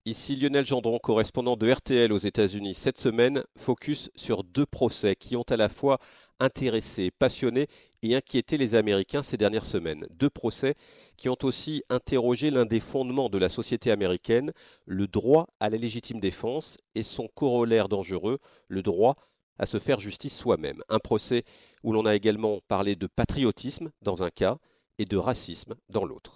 Ici Lionel Gendron, correspondant de RTL aux États-Unis. Cette semaine, focus sur deux procès qui ont à la fois intéressé, passionné et inquiété les Américains ces dernières semaines. Deux procès qui ont aussi interrogé l'un des fondements de la société américaine, le droit à la légitime défense et son corollaire dangereux, le droit à se faire justice soi-même. Un procès où l'on a également parlé de patriotisme dans un cas et de racisme dans l'autre.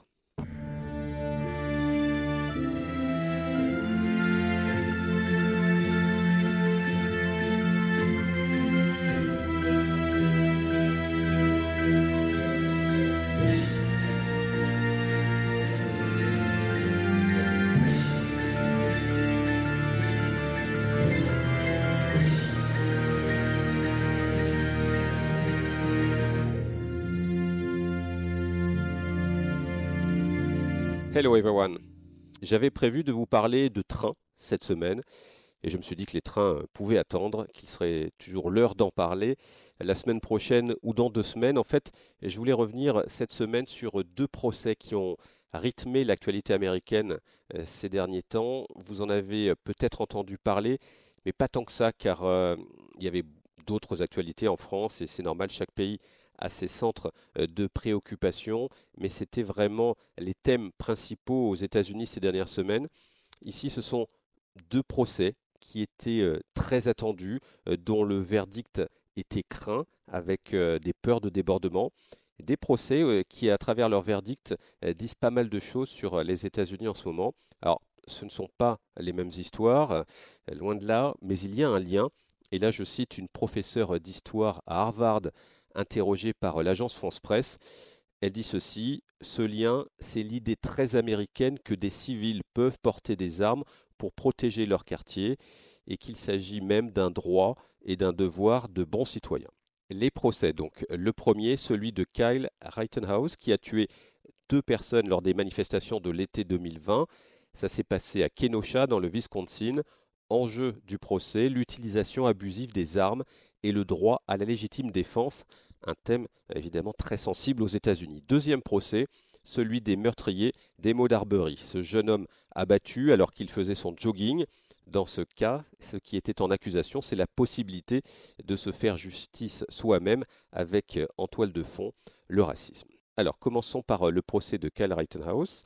Hello everyone. J'avais prévu de vous parler de trains cette semaine et je me suis dit que les trains pouvaient attendre, qu'il serait toujours l'heure d'en parler la semaine prochaine ou dans 2 semaines. En fait, je voulais revenir cette semaine sur deux procès qui ont rythmé l'actualité américaine ces derniers temps. Vous en avez peut-être entendu parler, mais pas tant que ça car il y avait d'autres actualités en France et c'est normal, chaque pays a ses centres de préoccupation, mais c'était vraiment les thèmes principaux aux États-Unis ces dernières semaines. Ici, ce sont deux procès qui étaient très attendus, dont le verdict était craint, avec des peurs de débordement. Des procès qui, à travers leur verdict, disent pas mal de choses sur les États-Unis en ce moment. Alors, ce ne sont pas les mêmes histoires, loin de là, mais il y a un lien. Et là, je cite une professeure d'histoire à Harvard, interrogée par l'agence France Presse. Elle dit ceci: ce lien, c'est l'idée très américaine que des civils peuvent porter des armes pour protéger leur quartier et qu'il s'agit même d'un droit et d'un devoir de bons citoyens. Les procès, donc. Le premier, celui de Kyle Rittenhouse, qui a tué deux personnes lors des manifestations de l'été 2020. Ça s'est passé à Kenosha, dans le Wisconsin. Enjeu du procès, l'utilisation abusive des armes et le droit à la légitime défense, un thème évidemment très sensible aux États-Unis. Deuxième procès, celui des meurtriers d'Emo Arbery, ce jeune homme abattu alors qu'il faisait son jogging. Dans ce cas, ce qui était en accusation, c'est la possibilité de se faire justice soi-même avec en toile de fond le racisme. Alors commençons par le procès de Kyle Rittenhouse.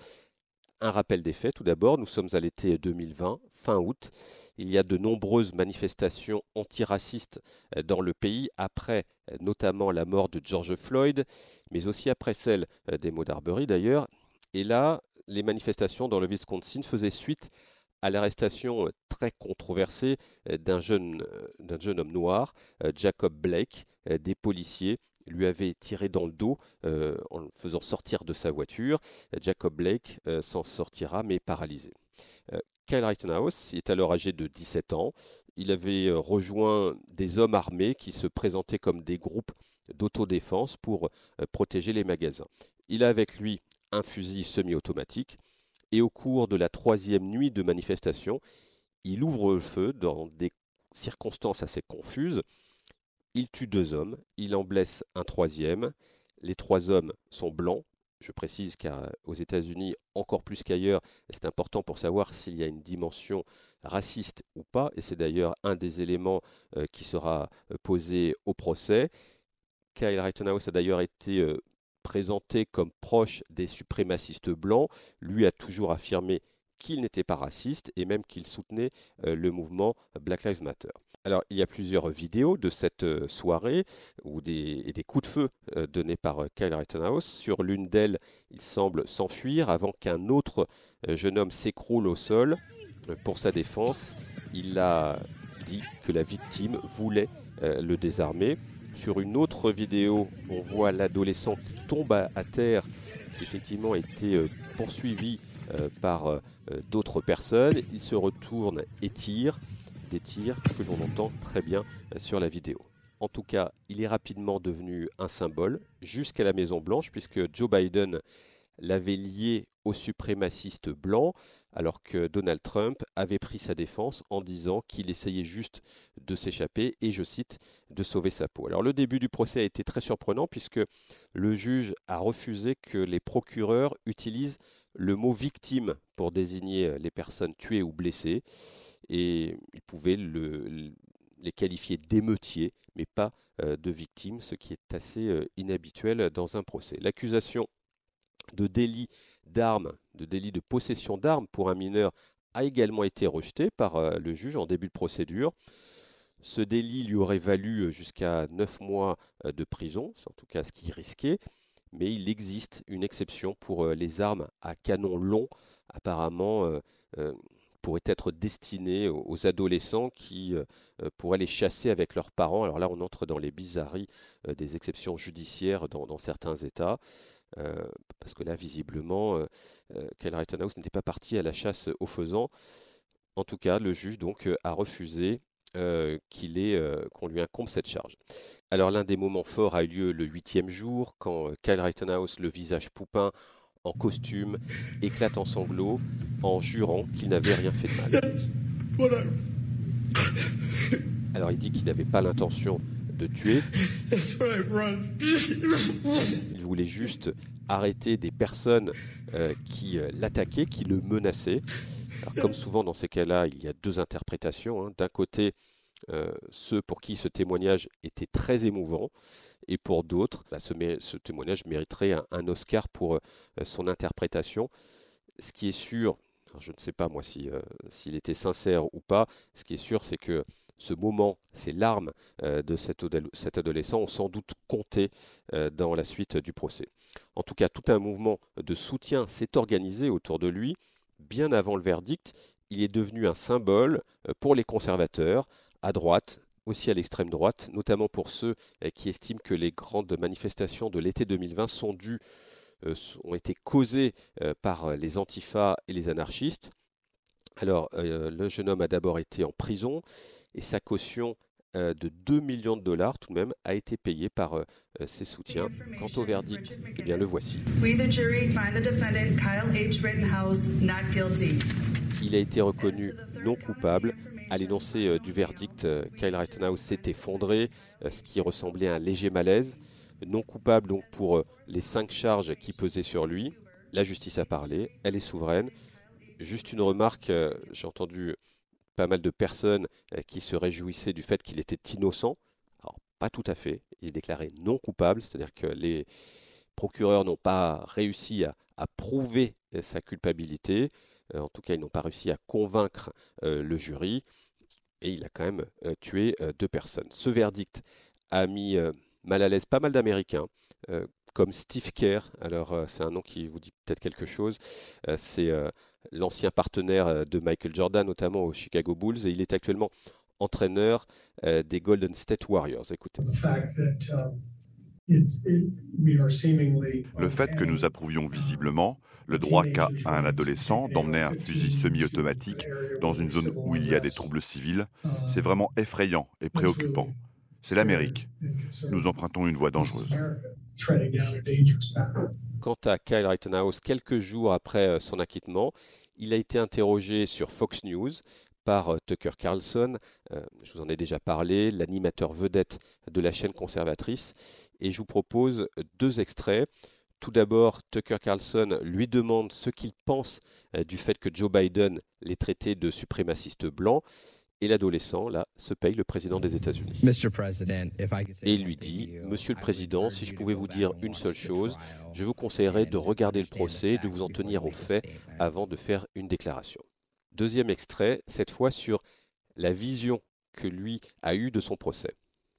Un rappel des faits, tout d'abord, nous sommes à l'été 2020, fin août. Il y a de nombreuses manifestations antiracistes dans le pays, après notamment la mort de George Floyd, mais aussi après celle d'Emo Arbery d'ailleurs. Et là, les manifestations dans le Wisconsin faisaient suite à l'arrestation très controversée d'un jeune homme noir, Jacob Blake. Des policiers lui avaient tiré dans le dos en le faisant sortir de sa voiture. Jacob Blake s'en sortira mais paralysé. Kyle Rittenhouse est alors âgé de 17 ans. Il avait rejoint des hommes armés qui se présentaient comme des groupes d'autodéfense pour protéger les magasins. Il a avec lui un fusil semi-automatique et au cours de la troisième nuit de manifestation, il ouvre le feu dans des circonstances assez confuses. Il tue deux hommes, il en blesse un troisième. Les trois hommes sont blancs. Je précise car aux États-Unis, encore plus qu'ailleurs, c'est important pour savoir s'il y a une dimension raciste ou pas, et c'est d'ailleurs un des éléments qui sera posé au procès. Kyle Rittenhouse a d'ailleurs été présenté comme proche des suprémacistes blancs. Lui a toujours affirmé qu'il n'était pas raciste et même qu'il soutenait le mouvement Black Lives Matter. Alors, il y a plusieurs vidéos de cette soirée et des coups de feu donnés par Kyle Rittenhouse. Sur l'une d'elles, il semble s'enfuir avant qu'un autre jeune homme s'écroule au sol. Pour sa défense, il a dit que la victime voulait le désarmer. Sur une autre vidéo, on voit l'adolescent qui tombe à terre, qui effectivement a été poursuivi par d'autres personnes. Il se retourne et tire, des tirs que l'on entend très bien sur la vidéo. En tout cas, il est rapidement devenu un symbole jusqu'à la Maison Blanche, puisque Joe Biden l'avait lié aux suprémacistes blancs, alors que Donald Trump avait pris sa défense en disant qu'il essayait juste de s'échapper et, je cite, de sauver sa peau. Alors le début du procès a été très surprenant puisque le juge a refusé que les procureurs utilisent le mot victime pour désigner les personnes tuées ou blessées, et il pouvait les qualifier d'émeutiers, mais pas de victimes, ce qui est assez inhabituel dans un procès. L'accusation de délit d'armes, de délit de possession d'armes pour un mineur a également été rejetée par le juge en début de procédure. Ce délit lui aurait valu jusqu'à 9 mois de prison, c'est en tout cas ce qu'il risquait, mais il existe une exception pour les armes à canon long, apparemment pourraient être destinées aux adolescents qui pourraient les chasser avec leurs parents. Alors là, on entre dans les bizarreries des exceptions judiciaires dans certains États. Parce que là, visiblement, Kyle Rittenhouse n'était pas parti à la chasse aux faisans. En tout cas, le juge donc a refusé qu'on lui incombe cette charge. Alors l'un des moments forts a eu lieu le 8e jour, quand Kyle Rittenhouse, le visage poupin, en costume, éclate en sanglots, en jurant qu'il n'avait rien fait de mal. Alors il dit qu'il n'avait pas l'intention de tuer. Il voulait juste arrêter des personnes qui l'attaquaient, qui le menaçaient. Alors, comme souvent dans ces cas-là, il y a deux interprétations, hein. D'un côté, ceux pour qui ce témoignage était très émouvant, et pour d'autres, ce témoignage mériterait un Oscar pour son interprétation. Ce qui est sûr, alors je ne sais pas moi s'il était sincère ou pas, ce qui est sûr, c'est que ce moment, ces larmes de cet adolescent ont sans doute compté dans la suite du procès. En tout cas, tout un mouvement de soutien s'est organisé autour de lui. Bien avant le verdict, il est devenu un symbole pour les conservateurs, à droite, aussi à l'extrême droite, notamment pour ceux qui estiment que les grandes manifestations de l'été 2020 ont été causées par les antifas et les anarchistes. Alors, le jeune homme a d'abord été en prison et sa caution de 2 millions de dollars tout de même a été payée par ses soutiens. Quant au verdict, eh bien le voici. Il a été reconnu non coupable. À l'énoncé du verdict, Kyle Rittenhouse s'est effondré, ce qui ressemblait à un léger malaise. Non coupable donc pour les 5 charges qui pesaient sur lui. La justice a parlé, elle est souveraine. Juste une remarque, j'ai entendu pas mal de personnes qui se réjouissaient du fait qu'il était innocent. Alors, pas tout à fait. Il est déclaré non coupable, c'est-à-dire que les procureurs n'ont pas réussi à prouver sa culpabilité. En tout cas, ils n'ont pas réussi à convaincre le jury. Et il a quand même tué 2 personnes. Ce verdict a mis mal à l'aise pas mal d'Américains, comme Steve Kerr. Alors, c'est un nom qui vous dit peut-être quelque chose. C'est l'ancien partenaire de Michael Jordan, notamment aux Chicago Bulls, et il est actuellement entraîneur des Golden State Warriors. Écoutez. Le fait que nous approuvions visiblement le droit qu'a un adolescent d'emmener un fusil semi-automatique dans une zone où il y a des troubles civils, c'est vraiment effrayant et préoccupant. C'est l'Amérique. Nous empruntons une voie dangereuse. Quant à Kyle Rittenhouse, quelques jours après son acquittement, il a été interrogé sur Fox News par Tucker Carlson, je vous en ai déjà parlé, l'animateur vedette de la chaîne conservatrice, et je vous propose 2 extraits. Tout d'abord, Tucker Carlson lui demande ce qu'il pense du fait que Joe Biden l'ait traité de suprémaciste blanc, et l'adolescent, là, se paye le président des États-Unis. Et il lui dit, Monsieur le Président, si je pouvais vous dire une seule chose, je vous conseillerais de regarder le procès, de vous en tenir aux faits avant de faire une déclaration. Deuxième extrait, cette fois sur la vision que lui a eue de son procès.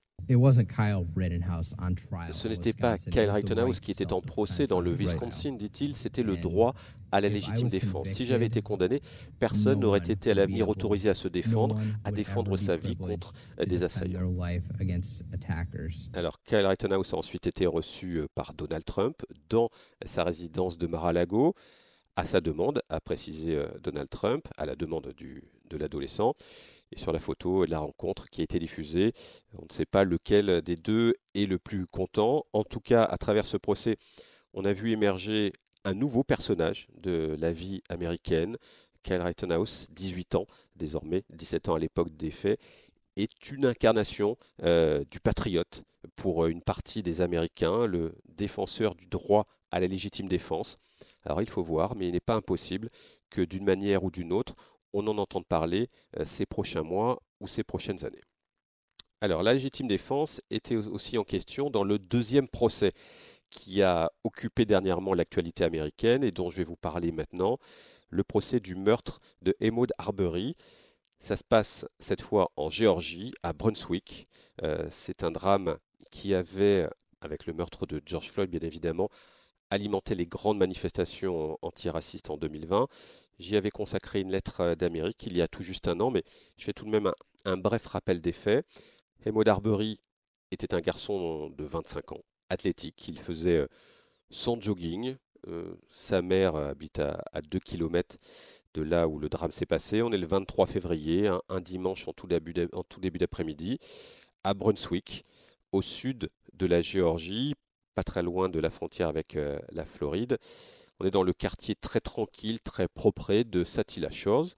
Ce n'était pas Kyle Rittenhouse qui était en procès dans le Wisconsin, dit-il, c'était le droit à la légitime défense. Si j'avais été condamné, personne n'aurait été à l'avenir autorisé à se défendre, à défendre sa vie contre des assaillants. Alors, Kyle Rittenhouse a ensuite été reçu par Donald Trump dans sa résidence de Mar-a-Lago, à sa demande, a précisé Donald Trump, à la demande de l'adolescent. Et sur la photo de la rencontre qui a été diffusée, on ne sait pas lequel des deux est le plus content. En tout cas, à travers ce procès, on a vu émerger un nouveau personnage de la vie américaine. Kyle Rittenhouse, 18 ans désormais, 17 ans à l'époque des faits, est une incarnation du patriote pour une partie des Américains, le défenseur du droit à la légitime défense. Alors il faut voir, mais il n'est pas impossible que d'une manière ou d'une autre, on en entende parler ces prochains mois ou ces prochaines années. Alors la légitime défense était aussi en question dans le deuxième procès qui a occupé dernièrement l'actualité américaine et dont je vais vous parler maintenant, le procès du meurtre de Ahmaud Arbery. Ça se passe cette fois en Géorgie, à Brunswick. C'est un drame qui avait, avec le meurtre de George Floyd bien évidemment, alimenté les grandes manifestations antiracistes en 2020. J'y avais consacré une lettre d'Amérique il y a tout juste un an, mais je fais tout de même un bref rappel des faits. Ahmaud Arbery était un garçon de 25 ans, athlétique. Il faisait son jogging. Sa mère habite à 2 km de là où le drame s'est passé. On est le 23 février, un dimanche en tout début d'après-midi, à Brunswick, au sud de la Géorgie, pas très loin de la frontière avec la Floride. On est dans le quartier très tranquille, très propre de Satilla Shores.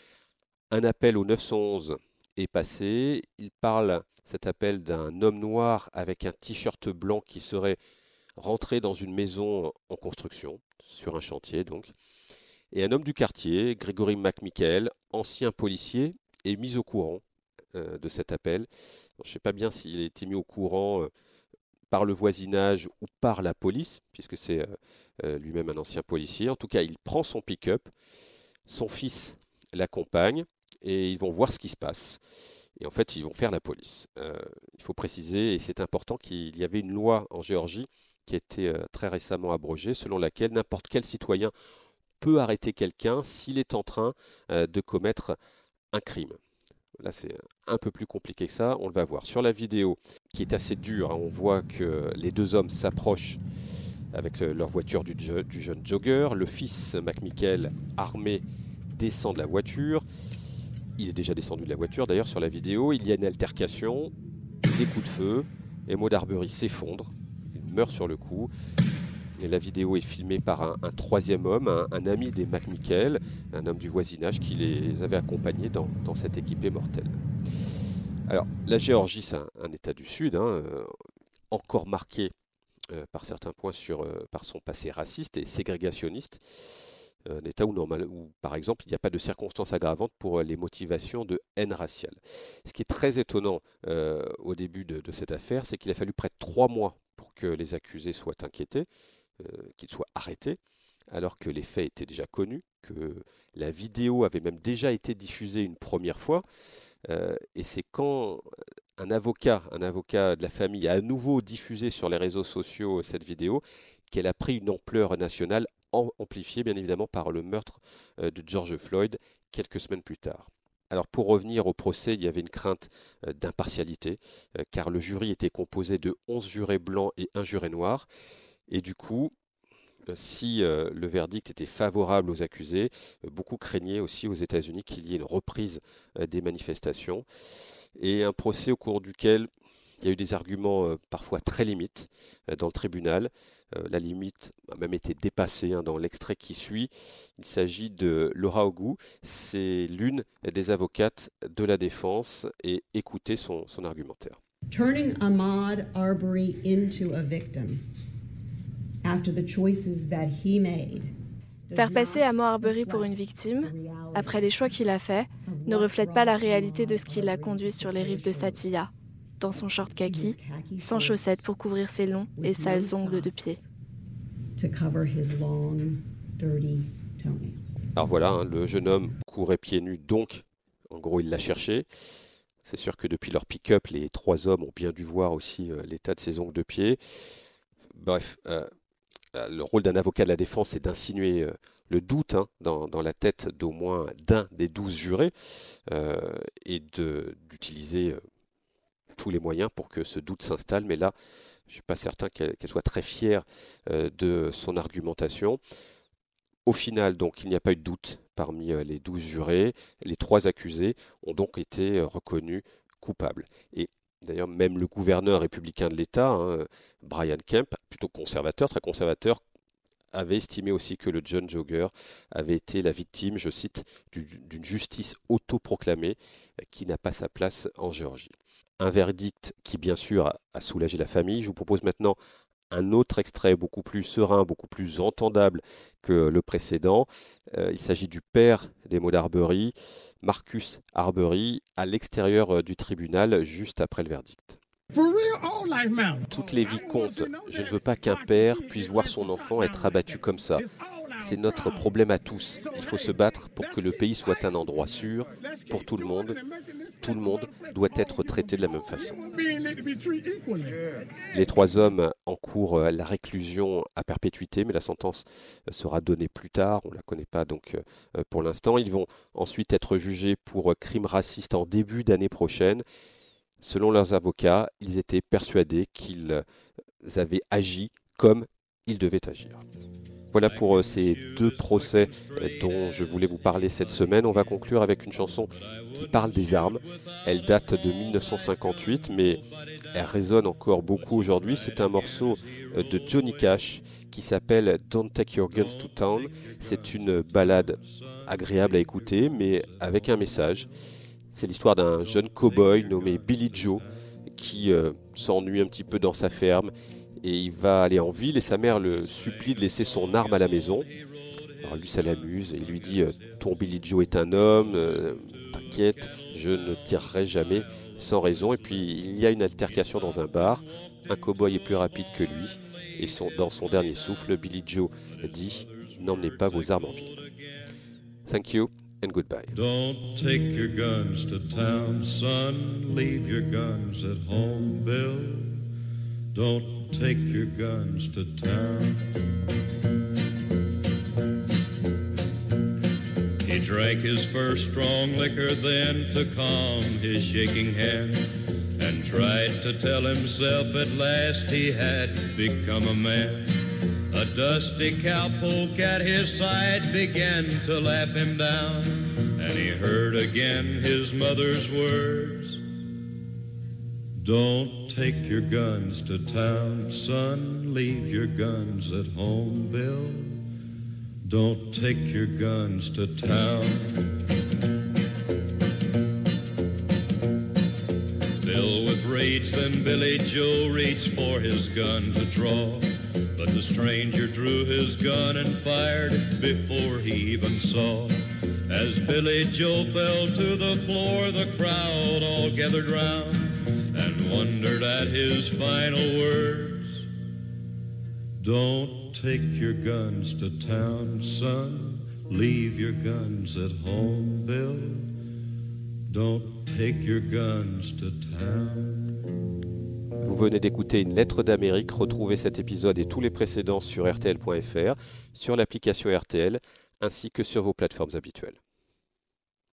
Un appel au 911 est passé. Il parle, cet appel, d'un homme noir avec un t-shirt blanc qui serait rentré dans une maison en construction, sur un chantier donc. Et un homme du quartier, Gregory McMichael, ancien policier, est mis au courant de cet appel. Je ne sais pas bien s'il a été mis au courant par le voisinage ou par la police, puisque c'est lui-même un ancien policier. En tout cas, il prend son pick-up, son fils l'accompagne, et ils vont voir ce qui se passe. Et en fait, ils vont faire la police. Il faut préciser, et c'est important, qu'il y avait une loi en Géorgie qui a été très récemment abrogée, selon laquelle n'importe quel citoyen peut arrêter quelqu'un s'il est en train de commettre un crime. Là, c'est un peu plus compliqué que ça, on le va voir. Sur la vidéo, qui est assez dure, hein, on voit que les deux hommes s'approchent avec leur voiture du jeune jogger. Le fils, McMichael, armé, descend de la voiture. Il est déjà descendu de la voiture. D'ailleurs, sur la vidéo, il y a une altercation, des coups de feu. Ahmaud Arbery s'effondre. Il meurt sur le coup. Et la vidéo est filmée par un troisième homme, un ami des McMichael, un homme du voisinage qui les avait accompagnés dans cette équipée mortelle. Alors, la Géorgie, c'est un État du Sud, hein, encore marqué par certains points par son passé raciste et ségrégationniste. Un État où, par exemple, il n'y a pas de circonstances aggravantes pour les motivations de haine raciale. Ce qui est très étonnant au début de cette affaire, c'est qu'il a fallu près de 3 mois pour que les accusés soient inquiétés, qu'ils soient arrêtés, alors que les faits étaient déjà connus, que la vidéo avait même déjà été diffusée une première fois. Et c'est quand un avocat de la famille a à nouveau diffusé sur les réseaux sociaux cette vidéo qu'elle a pris une ampleur nationale, amplifiée bien évidemment par le meurtre de George Floyd quelques semaines plus tard. Alors pour revenir au procès, il y avait une crainte d'impartialité, car le jury était composé de 11 jurés blancs et un juré noir. Et du coup, si le verdict était favorable aux accusés, beaucoup craignaient aussi aux États-Unis qu'il y ait une reprise des manifestations et un procès au cours duquel il y a eu des arguments parfois très limites dans le tribunal. La limite a même été dépassée dans l'extrait qui suit. Il s'agit de Laura Ogu, c'est l'une des avocates de la défense et écoutez son argumentaire. Turning Ahmaud Arbery into a victim after the choices that he made. Faire passer Ahmaud Arbery pour une victime, après les choix qu'il a faits, ne reflète pas la réalité de ce qui l'a conduit sur les rives de Satilla, dans son short kaki, sans chaussettes pour couvrir ses longs et sales ongles de pied. Alors voilà, le jeune homme courait pieds nus, donc en gros il l'a cherché. C'est sûr que depuis leur pick-up, les 3 hommes ont bien dû voir aussi l'état de ses ongles de pied. Bref, le rôle d'un avocat de la défense, c'est d'insinuer le doute dans la tête d'au moins d'un des 12 jurés et d'utiliser tous les moyens pour que ce doute s'installe. Mais là, je ne suis pas certain qu'elle soit très fière de son argumentation. Au final, donc, il n'y a pas eu de doute parmi les 12 jurés. Les 3 accusés ont donc été reconnus coupables. Et d'ailleurs, même le gouverneur républicain de l'État, Brian Kemp, plutôt conservateur, très conservateur, avait estimé aussi que le jeune jogger avait été la victime, je cite, d'une justice autoproclamée qui n'a pas sa place en Géorgie. Un verdict qui, bien sûr, a soulagé la famille. Je vous propose maintenant un autre extrait beaucoup plus serein, beaucoup plus entendable que le précédent. Il s'agit du père des Ahmaud Arbery, Marcus Arbery, à l'extérieur du tribunal, juste après le verdict. Toutes les vies comptent. Je ne veux pas qu'un père puisse voir son enfant être abattu comme ça. C'est notre problème à tous. Il faut se battre pour que le pays soit un endroit sûr pour tout le monde. Tout le monde doit être traité de la même façon. Les 3 hommes encourent la réclusion à perpétuité, mais la sentence sera donnée plus tard. On ne la connaît pas donc pour l'instant. Ils vont ensuite être jugés pour crimes racistes en début d'année prochaine. Selon leurs avocats, ils étaient persuadés qu'ils avaient agi comme ils devaient agir. Voilà pour ces 2 procès dont je voulais vous parler cette semaine. On va conclure avec une chanson qui parle des armes. Elle date de 1958, mais elle résonne encore beaucoup aujourd'hui. C'est un morceau de Johnny Cash qui s'appelle Don't Take Your Guns to Town. C'est une ballade agréable à écouter, mais avec un message. C'est l'histoire d'un jeune cow-boy nommé Billy Joe qui s'ennuie un petit peu dans sa ferme. Et il va aller en ville et sa mère le supplie de laisser son arme à la maison. Alors lui, ça l'amuse. Il lui dit « Ton Billy Joe est un homme, t'inquiète, je ne tirerai jamais sans raison. » Et puis, il y a une altercation dans un bar. Un cow-boy est plus rapide que lui. Et dans son dernier souffle, Billy Joe dit « N'emmenez pas vos armes en ville. » Thank you and goodbye. Don't take your guns to town, son. Leave your guns at home, Bill. Don't take your guns to town. He drank his first strong liquor then to calm his shaking hand, and tried to tell himself at last he had become a man. A dusty cowpoke at his side began to laugh him down, and he heard again his mother's words. Don't take your guns to town, son. Leave your guns at home, Bill. Don't take your guns to town. Filled with rage, then Billy Joe reached for his gun to draw. But the stranger drew his gun and fired before he even saw. As Billy Joe fell to the floor, the crowd all gathered round and wondered at his final words. Don't take your guns to town, son. Leave your guns at home, Bill. Don't take your guns to town. Vous venez d'écouter Une lettre d'Amérique. Retrouvez cet épisode et tous les précédents sur rtl.fr, sur l'application RTL, ainsi que sur vos plateformes habituelles.